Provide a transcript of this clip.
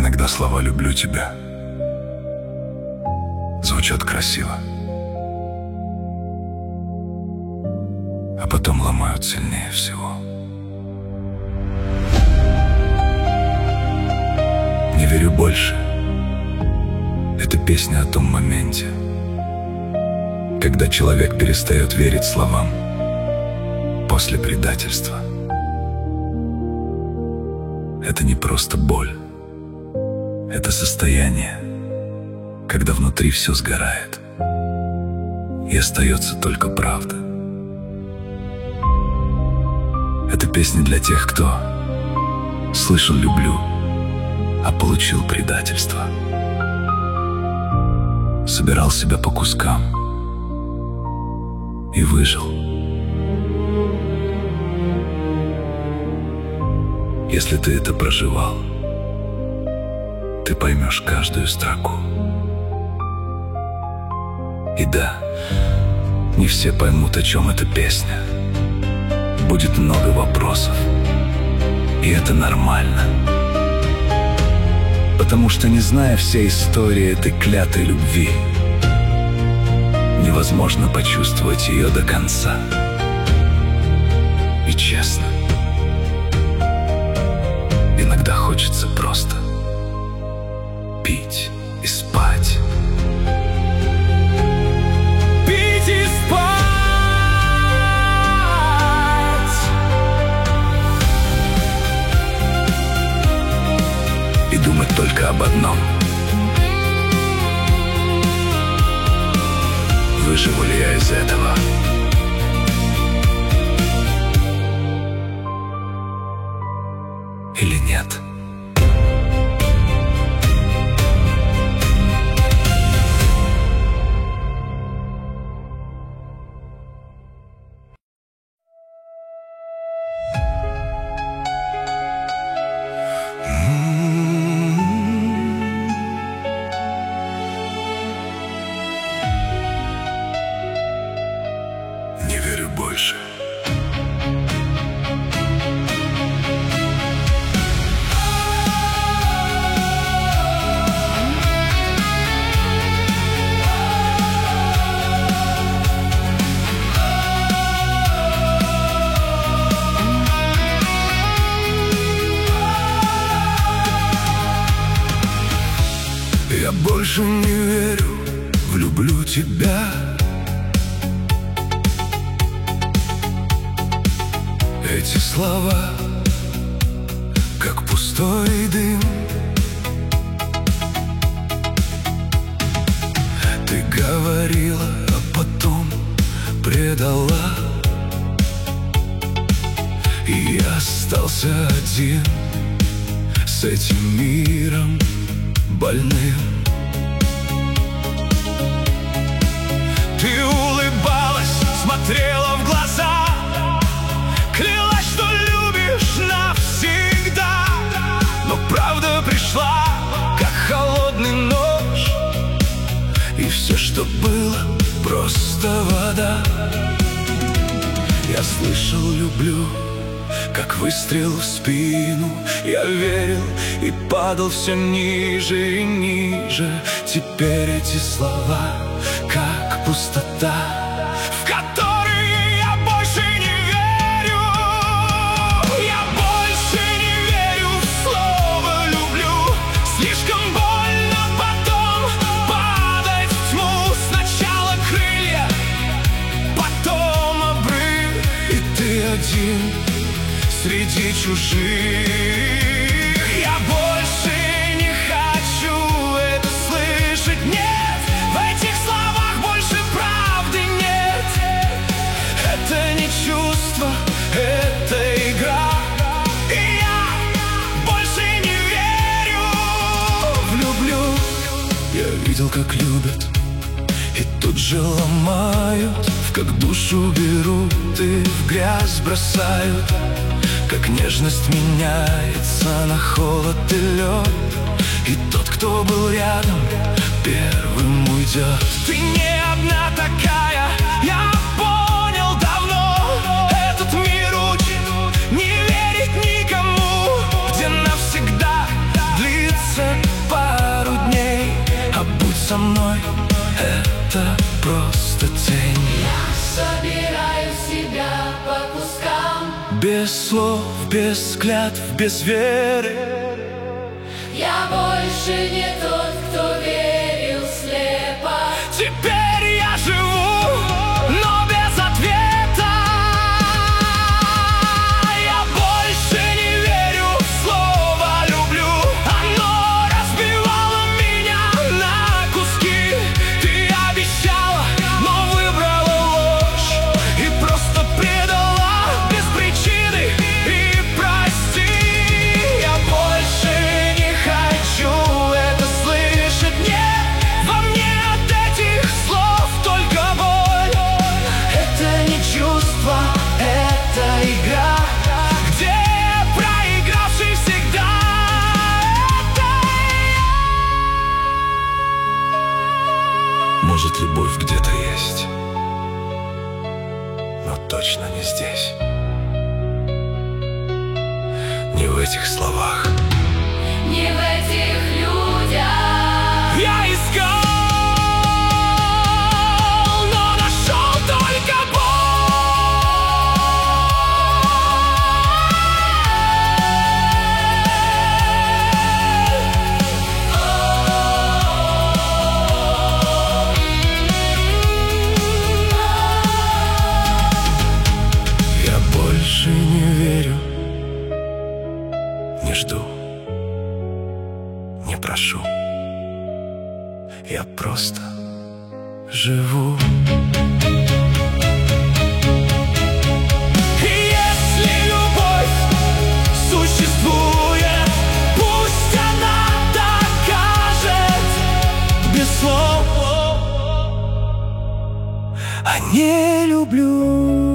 Иногда слова «люблю тебя» звучат красиво, а потом ломают сильнее всего. «Не верю больше» — это песня о том моменте, когда человек перестает верить словам после предательства. Это не просто боль, это состояние, когда внутри все сгорает, и остается только правда. Это песня для тех, кто слышал «люблю», а получил предательство. Собирал себя по кускам и выжил. Если ты это проживал, ты поймешь каждую строку. И да, не все поймут, о чем эта песня. Будет много вопросов, и это нормально. Потому что, не зная всей истории этой клятой любви, невозможно почувствовать ее до конца. И честно, иногда хочется просто пить и спать. Пить и спать. И думать только об одном: выживу ли я из этого? Или нет? Не верю больше. Я больше не верю в «люблю тебя». Эти слова, как пустой дым. Ты говорила, а потом предала, и я остался один с этим миром больным. Ты улыбалась, смотрела в глаза, клялась, что любишь навсегда. Но правда пришла, как холодный нож, И все, что было, просто вода. Я слышал «люблю», как выстрел в спину. Я верил и падал все ниже и ниже. Теперь эти слова, как пустота, в которые я больше не верю. Я больше не верю в слово «люблю». Слишком больно потом падать в тьму. Сначала крылья, потом обрыв, и ты один среди чужих. Я больше не хочу это слышать. Нет, в этих словах больше правды нет. Это не чувство, это игра. И я больше не верю в «люблю». Я видел, как любят, и тут же ломают, как душу берут и в грязь бросают. Как нежность меняется на холод и лед, и тот, кто был рядом, первым уйдет. Ты не одна такая, я понял давно. Этот мир учит не верить никому, где навсегда длится мной, это просто тень. Я собираю себя по кускам, Без слов, без клятв, без веры. я больше не тот, кто верил слепо. Теперь я живу, но без ответа. Я больше не верю в слово «люблю». Оно разбивало меня на куски. Ты обещала, но выбрала ложь и просто предала без причины. И прости, я больше не хочу это слышать. Нет, во мне от этих слов только боль. Это не чувство, это игра, где проигравший всегда. Может, любовь где-то есть, но точно не здесь. Не в этих словах. Не в этих людях. Я искал, но нашел только Я больше не верю, не жду, не прошу. Я просто живу. Если любовь существует, пусть она докажет без слов. А не люблю.